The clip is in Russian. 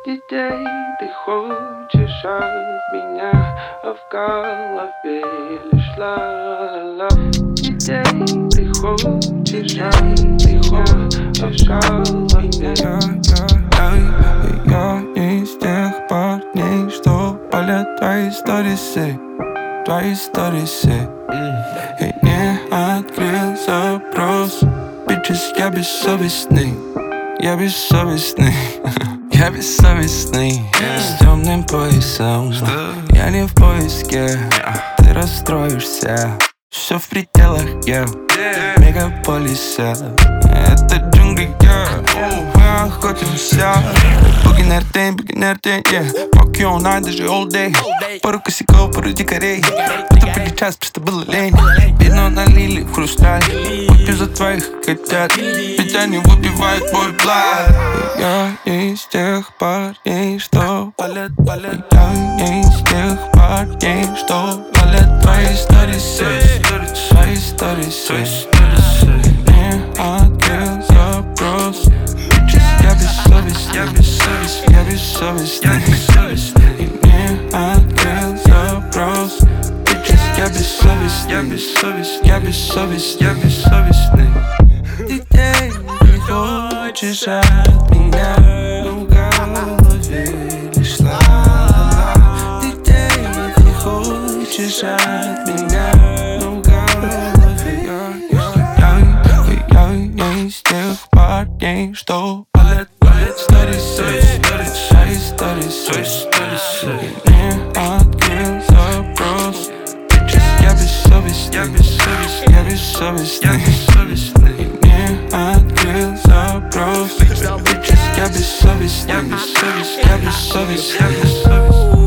Детей ты хочешь от меня, а в голове лишь ла-ла-ла. Детей ты хочешь от меня, а в голове. Я не из тех парней, что палят твои сторисы, твои сторисы. И не открыл запрос. Bitches, я бессовестный, я бессовестный. Я бессовестный, с темным поясом. Я не в поиске, ты расстроишься. Все в пределах, я мегаполиса. Это джунгли, мы охотимся. Бугинер день, yeah. Fuck you all night, даже all day. Пару косяков, пару дикарей. Это были час, просто было лень. Вино налили в хрусталь. Выпью за твоих котят, ведь они выпивают мой блад. Я не из тех парней, что палят. Я не из тех парней, что палят твои сторисы, свои сторисы. Не открыл запрос. Я бессовестный, я бессовестный, я бессовестный. И не открыл запрос. Я бессовестный, я бессовестный, я бессовестный, я бессовестный. Детей не хочешь от меня, но в голове лишь ла-ла-ла. Детей не хочешь от меня, но в голове. Я не из тех парней, что палят сторисы, свои сторисы. Не открыл запрос. Я бессовестный, я бессовестный, я бессовестный, я бессовестный. И не открыл запрос. Я бессовестный, я бессовестный, я бессовестный, я бессовестный.